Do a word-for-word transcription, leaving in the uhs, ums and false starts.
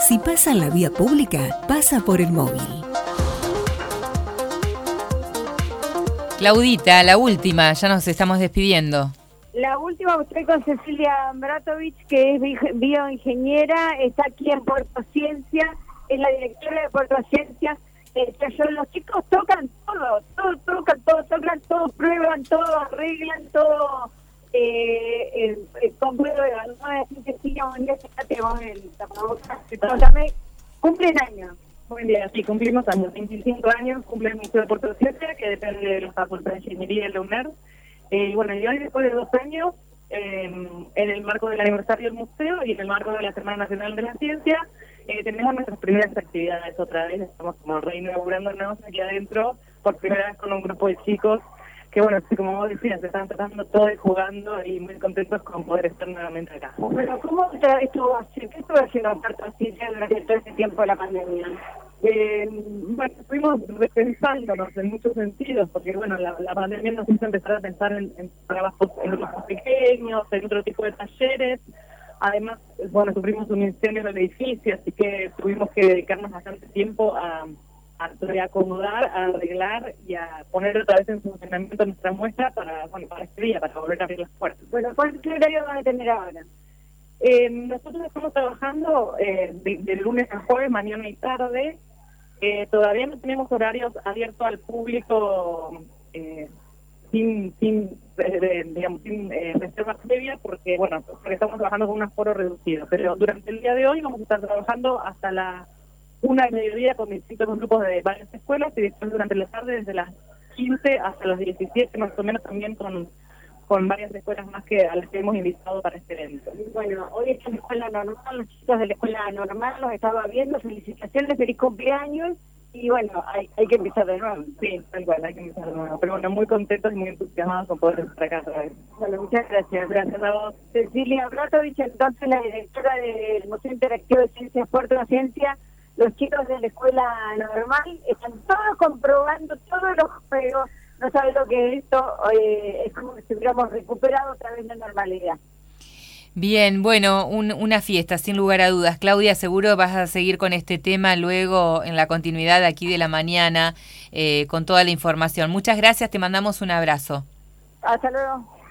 Si pasa en la vía pública, pasa por el móvil. Claudita, la última, ya nos estamos despidiendo. La última, estoy con Cecilia Bratovic, que es bioingeniera, está aquí en Puerto Ciencia, es la directora de Puerto Ciencia. Eh, los chicos tocan todo, todo tocan, todo tocan, todo prueban, todo arreglan, todo eh, eh, eh, comprueban. No es decir que sí, un día fíjate vos el tapabocas, cumplen años. Buen día, sí, cumplimos años, veinticinco años, cumple el Museo de Puerto Ciencia, que depende de la Facultad de Ingeniería de la UNER. Eh, y bueno, y hoy después de dos años, eh, en el marco del aniversario del museo y en el marco de la Semana Nacional de la Ciencia, eh, tenemos nuestras primeras actividades otra vez, estamos como reinaugurándonos aquí adentro, por primera vez con un grupo de chicos, que bueno, así como vos decías, se están tratando todos y jugando y muy contentos con poder estar nuevamente acá. Bueno, ¿cómo estuvo, qué estuvo haciendo Puerto Ciencia durante todo este tiempo de la pandemia? Eh, bueno, fuimos repensándonos en muchos sentidos, porque bueno, la, la pandemia nos hizo empezar a pensar en, en trabajos en grupos pequeños, en otro tipo de talleres. Además, bueno, sufrimos un incendio en el edificio, así que tuvimos que dedicarnos bastante tiempo a, a reacomodar, a arreglar y a poner otra vez en funcionamiento nuestra muestra para, bueno, para este día, para volver a abrir las puertas. Bueno, ¿qué horario van a tener ahora? Eh, nosotros estamos trabajando eh, de, de lunes a jueves, mañana y tarde. Eh, todavía no tenemos horarios abiertos al público eh, sin sin eh, digamos sin eh, reserva previa porque bueno porque estamos trabajando con un aforo reducido, pero durante el día de hoy vamos a estar trabajando hasta la una del mediodía con distintos grupos de varias escuelas y después durante la tarde desde las quince hasta las diecisiete más o menos también con con varias escuelas más que a las que hemos invitado para este evento. Bueno, hoy está en la escuela normal, los chicos de la escuela normal los estaba viendo, felicitaciones, feliz cumpleaños, y bueno, hay, hay que empezar de nuevo. Sí, tal cual, hay que empezar de nuevo. Pero bueno, muy contentos y muy entusiasmados con poder estar acá otra vez. Bueno, muchas gracias. Gracias a vos. Cecilia Bratovich, entonces la directora del Museo Interactivo de Ciencias Puerto Ciencia. Los chicos de la escuela normal están todos comprobando todos los juegos. No sabe lo que es esto, eh, es como si hubiéramos recuperado otra vez la normalidad. Bien, bueno, un, una fiesta, sin lugar a dudas. Claudia, seguro vas a seguir con este tema luego en la continuidad aquí de la mañana, eh, con toda la información. Muchas gracias, te mandamos un abrazo. Hasta luego.